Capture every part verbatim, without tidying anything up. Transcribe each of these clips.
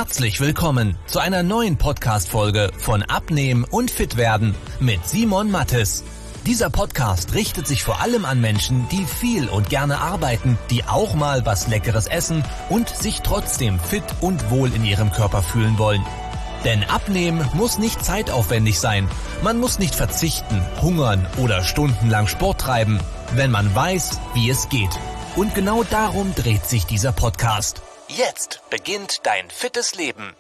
Herzlich willkommen zu einer neuen Podcast-Folge von Abnehmen und Fitwerden mit Simon Mattes. Dieser Podcast richtet sich vor allem an Menschen, die viel und gerne arbeiten, die auch mal was Leckeres essen und sich trotzdem fit und wohl in ihrem Körper fühlen wollen. Denn Abnehmen muss nicht zeitaufwendig sein. Man muss nicht verzichten, hungern oder stundenlang Sport treiben, wenn man weiß, wie es geht. Und genau darum dreht sich dieser Podcast. Jetzt beginnt dein fittes Leben.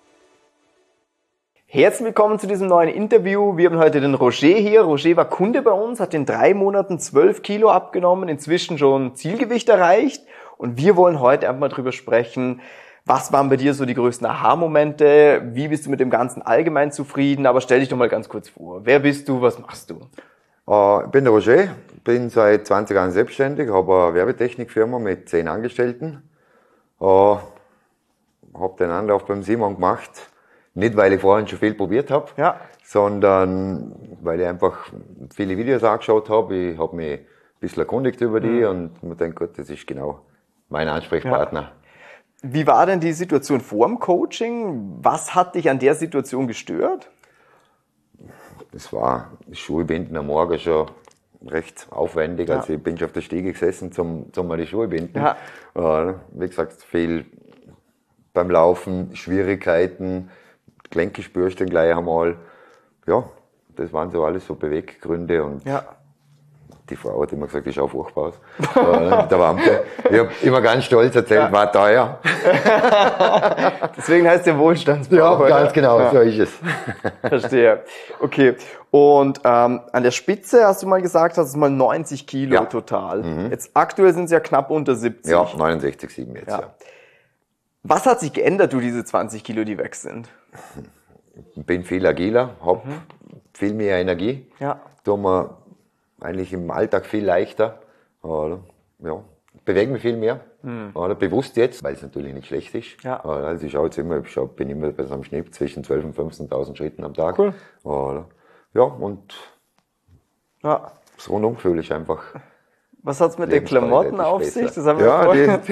Herzlich willkommen zu diesem neuen Interview. Wir haben heute den Roger hier. Roger war Kunde bei uns, hat in drei Monaten zwölf Kilo abgenommen, inzwischen schon Zielgewicht erreicht. Und wir wollen heute einfach mal drüber sprechen, was waren bei dir so die größten Aha-Momente? Wie bist du mit dem Ganzen allgemein zufrieden? Aber stell dich doch mal ganz kurz vor. Wer bist du? Was machst du? Uh, ich bin der Roger, bin seit zwanzig Jahren selbstständig, habe eine Werbetechnikfirma mit zehn Angestellten. Uh, habe den Anlauf beim Simon gemacht, nicht weil ich vorhin schon viel probiert habe, ja. sondern weil ich einfach viele Videos angeschaut habe. Ich habe mich ein bisschen erkundigt über die mhm. und mir denke, gut, das ist genau mein Ansprechpartner. Ja. Wie war denn die Situation vor dem Coaching? Was hat dich an der Situation gestört? Das war das Schulbinden am Morgen schon recht aufwendig. Ja. Also ich bin schon auf der Stiege gesessen zum, zum mal die Schuhe binden. Ja. Äh, wie gesagt, viel beim Laufen, Schwierigkeiten, Gelenke spürst du dann gleich einmal. Ja, das waren so alles so Beweggründe und ja. die Frau hat immer gesagt, ich schaue furchtbar aus. äh, der Wampe. Ich habe immer ganz stolz erzählt, ja. war teuer. Deswegen heißt der Wohlstandsbauch. Ja, ganz genau, ja. so ist es. Verstehe. Okay. Und ähm, an der Spitze hast du mal gesagt, hast du mal neunzig Kilo ja. total. Mhm. Jetzt aktuell sind es ja knapp unter siebzig. Ja, neunundsechzig Komma sieben jetzt, ja. ja. Was hat sich geändert, du diese zwanzig Kilo, die weg sind? Ich bin viel agiler, habe mhm. viel mehr Energie. Ja. Tue mir eigentlich im Alltag viel leichter. Oder, ja, bewege mich viel mehr. Mhm. Oder, bewusst jetzt, weil es natürlich nicht schlecht ist. Ja. Oder, also ich schaue jetzt immer, ich schaue, bin immer bei so einem Schnitt zwischen zwölftausend und fünfzehntausend Schritten am Tag. Cool. Oder, ja, und ja. das Rundumgefühl ist einfach. Was hat's mit den Klamotten auf sich? Das haben wir ja, die,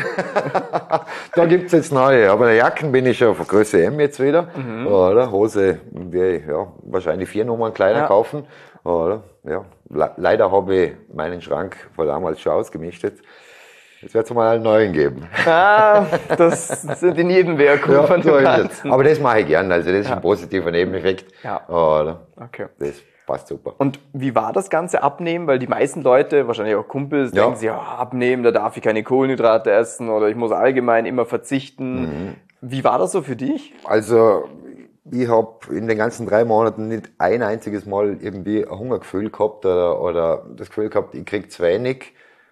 da gibt's jetzt neue. Aber der Jacken bin ich schon auf Größe M jetzt wieder. Mhm. Oder Hose, ja, wahrscheinlich vier Nummern kleiner ja. kaufen. Oder, ja. Leider habe ich meinen Schrank von damals schon ausgemischt. Jetzt, jetzt wird es mal einen neuen geben. Ah, das sind die Nebenwirkungen ja, von dem Ganzen. Aber das mache ich gern. Also das ist ja. ein positiver Nebeneffekt. Ja. Oder, okay. Das passt super. Und wie war das ganze Abnehmen? Weil die meisten Leute, wahrscheinlich auch Kumpels, ja. denken sich, ja, abnehmen, da darf ich keine Kohlenhydrate essen oder ich muss allgemein immer verzichten. Mhm. Wie war das so für dich? Also ich habe in den ganzen drei Monaten nicht ein einziges Mal irgendwie ein Hungergefühl gehabt oder, oder das Gefühl gehabt, ich krieg zu wenig.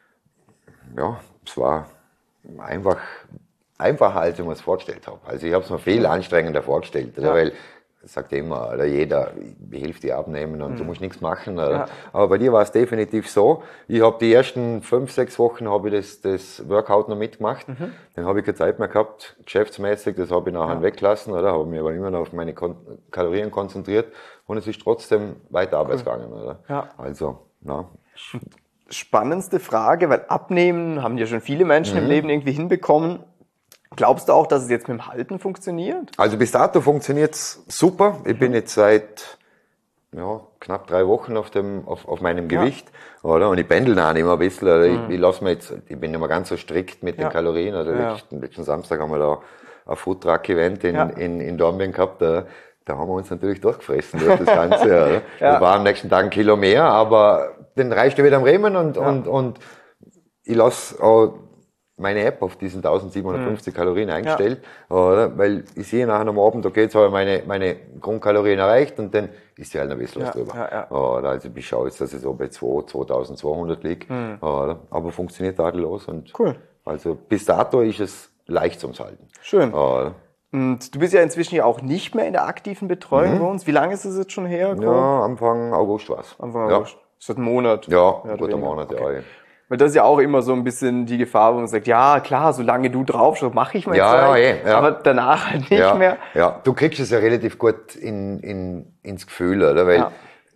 Ja, es war einfach einfacher, als ich mir es vorgestellt habe. Also ich habe es mir viel anstrengender vorgestellt, ja. weil sagt immer, oder jeder, ich helfe dir abnehmen und mhm. du musst nichts machen. Ja. Aber bei dir war es definitiv so. Ich habe die ersten fünf, sechs Wochen habe ich das, das Workout noch mitgemacht. Mhm. Dann habe ich keine Zeit mehr gehabt, geschäftsmäßig, das habe ich nachher ja. weggelassen, oder? Habe mich aber immer noch auf meine Kon- Kalorien konzentriert und es ist trotzdem weiter abwärts gegangen, oder? Ja. Also, na. Spannendste Frage, weil Abnehmen haben ja schon viele Menschen mhm. im Leben irgendwie hinbekommen. Glaubst du auch, dass es jetzt mit dem Halten funktioniert? Also bis dato funktioniert's super. Ich bin jetzt seit ja, knapp drei Wochen auf dem auf, auf meinem Gewicht, ja. oder? Und ich pendel auch immer ein bisschen. Oder? Ich, mhm. ich lasse mir jetzt, ich bin immer ganz so strikt mit ja. den Kalorien. Also ja. letzten, letzten Samstag haben wir da ein Foodtruck-Event in, ja. in, in Dornbirn gehabt. Da, da haben wir uns natürlich durchgefressen durch das Ganze. Oder? ja. Das war am nächsten Tag ein Kilo mehr, aber den reicht du wieder am Riemen und, ja. und, und ich lasse auch meine App auf diesen eintausendsiebenhundertfünfzig mhm. Kalorien eingestellt, ja. oder? Weil ich sehe nachher am Abend, okay, jetzt habe ich meine, meine Grundkalorien erreicht und dann ist ja halt ein bisschen ja, was drüber. Ja, ja. Oder? Also ich schaue jetzt, dass ich so bei zweitausendzweihundert liege, mhm. oder? Aber funktioniert tadellos und cool. Also bis dato ist es leicht zum Halten. Schön. Oder? Und du bist ja inzwischen ja auch nicht mehr in der aktiven Betreuung mhm. bei uns. Wie lange ist es jetzt schon her? Komm? Ja, Anfang August war es. Anfang August. Ja. Seit einem Monat. Ja, ein guter Monat, okay. ja. Weil das ist ja auch immer so ein bisschen die Gefahr, wo man sagt, ja klar, solange du drauf schaust, mache ich mal ja, ja, ja, aber danach halt nicht ja, mehr. Ja, du kriegst es ja relativ gut in, in, ins Gefühl, oder? Weil ja.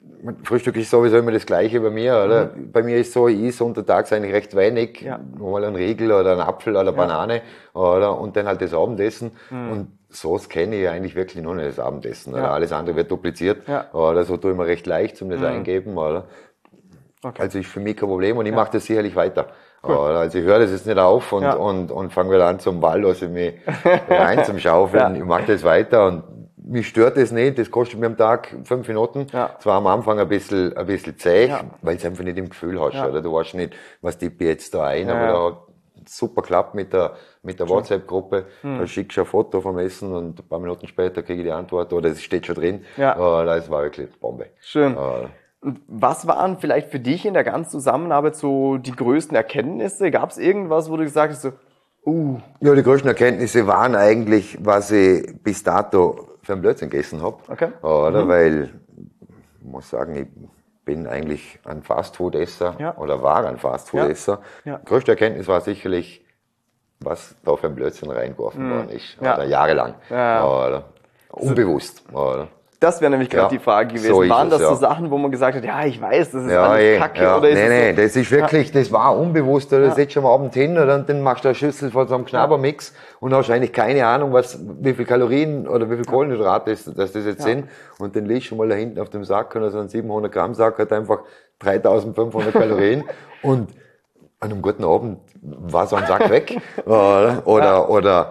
Frühstück ist sowieso immer das Gleiche bei mir, oder? Mhm. Bei mir ist so, ich esse untertags eigentlich recht wenig, ja. mal einen Riegel oder einen Apfel oder eine ja. Banane, oder? Und dann halt das Abendessen. Mhm. Und so kenne ich eigentlich wirklich nur noch das Abendessen, oder? Ja. Alles andere wird dupliziert, ja. oder? So tue ich mir recht leicht zum das mhm. eingeben, oder? Okay. Also ist für mich kein Problem und ich ja. mache das sicherlich weiter. Cool. Also ich höre das jetzt nicht auf und, ja. und, und fange wieder an zum Ball, also mich rein zum Schaufeln. Ja. Ich mache das weiter und mich stört das nicht. Das kostet mir am Tag fünf Minuten. Ja. Zwar am Anfang ein bisschen, ein bisschen zäh, ja. weil es einfach nicht im Gefühl hast, ja. oder? Du weißt nicht, was tippe ich jetzt da ein, ja. aber da hat super klappt mit der, mit der WhatsApp-Gruppe. Hm. Da schickst du ein Foto vom Essen und ein paar Minuten später kriege ich die Antwort oder es steht schon drin. Ja. Das war wirklich Bombe. Schön. Uh, Und was waren vielleicht für dich in der ganzen Zusammenarbeit so die größten Erkenntnisse? Gab es irgendwas, wo du gesagt hast, so, uh. Ja, die größten Erkenntnisse waren eigentlich, was ich bis dato für einen Blödsinn gegessen habe. Okay. Oder? Mhm. Weil, ich muss sagen, ich bin eigentlich ein Fastfood-Esser ja. oder war ein Fastfood-Esser. Ja. Ja. Die größte Erkenntnis war sicherlich, was da für ein Blödsinn reingeworfen mhm. worden ist. Ja. Oder jahrelang. Ja. Oder? Unbewusst. Oder? Das wäre nämlich gerade ja, die Frage gewesen. So Waren das es, so ja. Sachen, wo man gesagt hat, ja, ich weiß, das ist ja, alles ey, Kacke? Ja. Oder ist nee, es nee, so? das ist wirklich, das war unbewusst. Du ja. setzt schon am Abend hin oder dann machst du eine Schüssel von so einem Knabbermix und hast eigentlich keine Ahnung, was, wie viel Kalorien oder wie viel Kohlenhydrate das, dass das jetzt ja. sind. Und dann liegst du mal da hinten auf dem Sack und so ein siebenhundert Gramm Sack hat einfach dreitausendfünfhundert Kalorien und an einem guten Abend war so ein Sack weg. oder, oder, ja. oder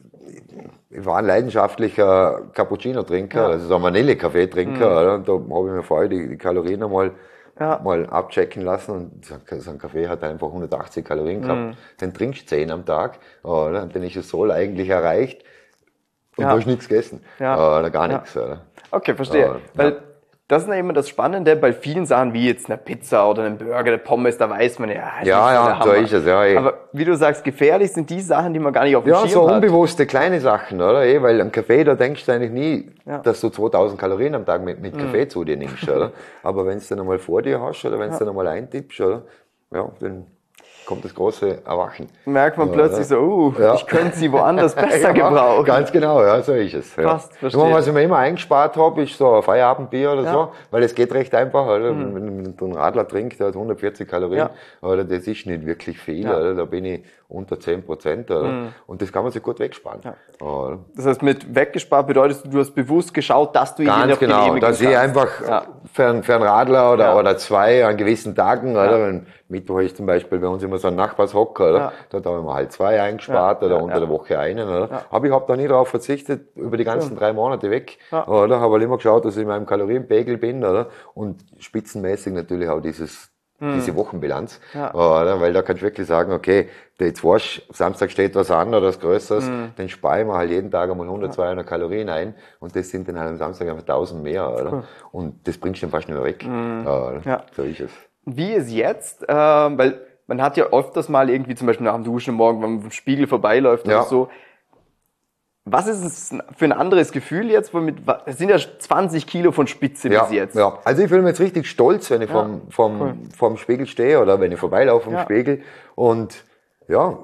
ich war ein leidenschaftlicher Cappuccino-Trinker, ja. also so ein Vanille-Kaffee-Trinker. Mhm. Da habe ich mir vorher die, die Kalorien einmal ja. mal abchecken lassen und so ein Kaffee hat einfach hundertachtzig Kalorien gehabt. Mhm. Dann trinkst du zehn am Tag, oder? Und dann ist das Soll eigentlich erreicht und ja. du hast nichts gegessen. Ja. Oder gar nichts. Ja. Oder? Okay, verstehe. Oder, Weil ja. das ist ja immer das Spannende bei vielen Sachen, wie jetzt eine Pizza oder einen Burger, eine Pommes, da weiß man ja, das ja, ja, so ist es, ja. Eh. Aber wie du sagst, gefährlich sind die Sachen, die man gar nicht auf dem ja, Schirm so hat. unbewusste kleine Sachen, oder? Eh, weil am Kaffee, da denkst du eigentlich nie, ja. dass du zweitausend Kalorien am Tag mit, mit Kaffee mhm. zu dir nimmst, oder? Aber wenn du dann einmal vor dir hast, oder wenn du ja. dann einmal eintippst, oder? Ja, dann kommt das große Erwachen. Merkt man ja, plötzlich so, uh, ja. ich könnte sie woanders besser ja, gebrauchen. Ganz genau, ja, so ist es. Ja. Passt, verstehe. Was ich mir immer eingespart habe, ist so ein Feierabendbier oder ja. so, weil es geht recht einfach, oder? Mhm. Wenn du einen Radler trinkst, der hat hundertvierzig Kalorien, ja. oder? Das ist nicht wirklich viel, ja. oder? Da bin ich unter zehn Prozent, oder? Mhm. Und das kann man sich gut wegsparen. Ja. Oder? Das heißt, mit weggespart bedeutet, du hast bewusst geschaut, dass du ihn Ganz noch genau, genehmigen dass ich einfach ja. für, einen, für einen Radler oder, ja. oder zwei an gewissen Tagen, oder? Ja. Wenn Mittwoch ist zum Beispiel bei uns immer so ein Nachbarshocker, oder? Ja. Da haben wir halt zwei eingespart, ja. oder ja. unter ja. der Woche einen, oder? Ja. Aber ich habe da nie darauf verzichtet, über die ganzen ja. drei Monate weg, ja. oder? Habe halt immer geschaut, dass ich in meinem Kalorienpegel bin, oder? Und spitzenmäßig natürlich auch dieses hm. diese Wochenbilanz, ja. oder? Weil da kannst du wirklich sagen, okay, jetzt weißt du, Samstag steht was an oder was Größeres, hm. dann sparen wir halt jeden Tag einmal hundert, ja. zweihundert Kalorien ein und das sind dann halt am Samstag einfach tausend mehr, oder? Cool. Und das bringst du dann fast nicht mehr weg. Hm. Ja. So ist es. Wie ist jetzt, äh, weil man hat ja öfters mal irgendwie zum Beispiel nach dem Duschen morgen, wenn man vom Spiegel vorbeiläuft ja. oder so. Was ist es für ein anderes Gefühl jetzt? Womit, es sind ja zwanzig Kilo von Spitze ja, bis jetzt. Ja, also ich fühle mich jetzt richtig stolz, wenn ich ja, vom, vom, cool. vom Spiegel stehe oder wenn ich vorbeilaufe vom ja. Spiegel. Und ja,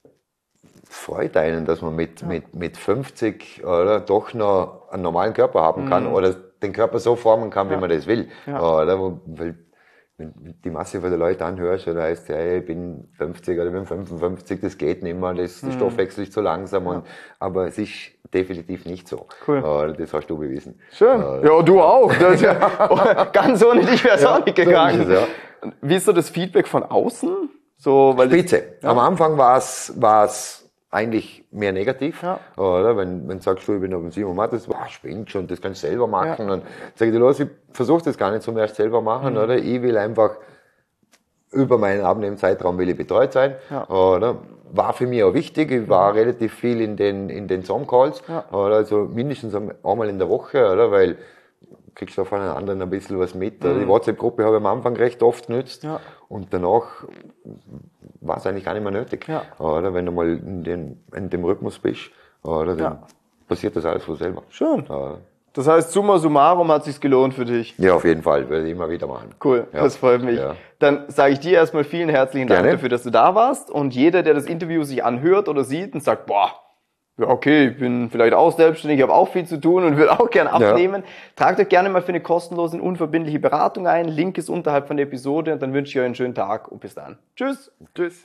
freut einen, dass man mit, ja. mit, mit fünfzig oder doch noch einen normalen Körper haben kann mhm. oder den Körper so formen kann, wie ja. man das will. Ja. Oder, weil, wenn du die Masse von den Leuten anhörst, oder heißt, ja, ich bin fünfzig oder ich bin fünfundfünfzig, das geht nicht mehr, das, der Stoffwechsel ist zu langsam, ja. und, aber es ist definitiv nicht so. Cool. Uh, das hast du bewiesen. Schön. Uh, ja, du auch. Das, ja, ganz ohne dich wäre es ja, auch nicht gegangen. So ist es, ja. Wie ist so das Feedback von außen? So, weil Spitze. Ja. Am Anfang war es, war es eigentlich mehr negativ, ja. oder? Wenn, wenn du sagst, du, ich bin auf dem Simon Mattes, wow, spinnst schon, das kannst du selber machen. Ja. Und sag ich dir, los, ich versuche das gar nicht zum erst selber machen, mhm. oder? Ich will einfach über meinen Abnehmzeitraum will ich betreut sein, ja. oder? War für mich auch wichtig, ich war mhm. relativ viel in den, in den Zoom-Calls, ja. oder? Also mindestens einmal in der Woche, oder? Weil kriegst du von den anderen ein bisschen was mit. Mhm. Die WhatsApp-Gruppe habe ich am Anfang recht oft genutzt, ja. und danach war es eigentlich gar nicht mehr nötig. Ja. Oder wenn du mal in, den, in dem Rhythmus bist, oder, dann ja. passiert das alles von selber. Schön. Ja. Das heißt, summa summarum hat es sich gelohnt für dich? Ja, auf jeden Fall. Würde ich immer wieder machen. Cool, ja. Das freut mich. Ja. Dann sage ich dir erstmal vielen herzlichen Dank Gerne. dafür, dass du da warst. Und jeder, der das Interview sich anhört oder sieht und sagt, boah, ja, okay, ich bin vielleicht auch selbstständig, ich habe auch viel zu tun und will auch gerne abnehmen. Ja. Tragt euch gerne mal für eine kostenlose und unverbindliche Beratung ein. Link ist unterhalb von der Episode und dann wünsche ich euch einen schönen Tag und bis dann. Tschüss. Tschüss.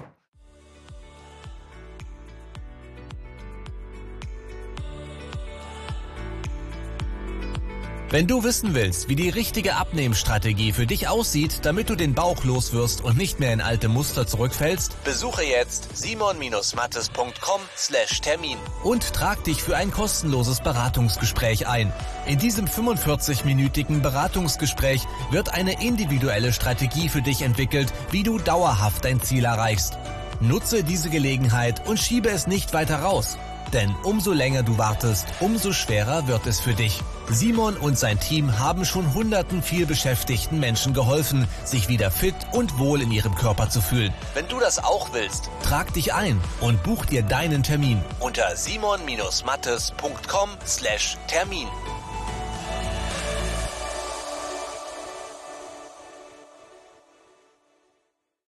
Wenn du wissen willst, wie die richtige Abnehmstrategie für dich aussieht, damit du den Bauch loswirst und nicht mehr in alte Muster zurückfällst, besuche jetzt simon mattes punkt com slash Termin und trag dich für ein kostenloses Beratungsgespräch ein. In diesem fünfundvierzig-minütigen Beratungsgespräch wird eine individuelle Strategie für dich entwickelt, wie du dauerhaft dein Ziel erreichst. Nutze diese Gelegenheit und schiebe es nicht weiter raus. Denn umso länger du wartest, umso schwerer wird es für dich. Simon und sein Team haben schon hunderten vielbeschäftigten Menschen geholfen, sich wieder fit und wohl in ihrem Körper zu fühlen. Wenn du das auch willst, trag dich ein und buch dir deinen Termin unter simon mattes punkt com slash Termin.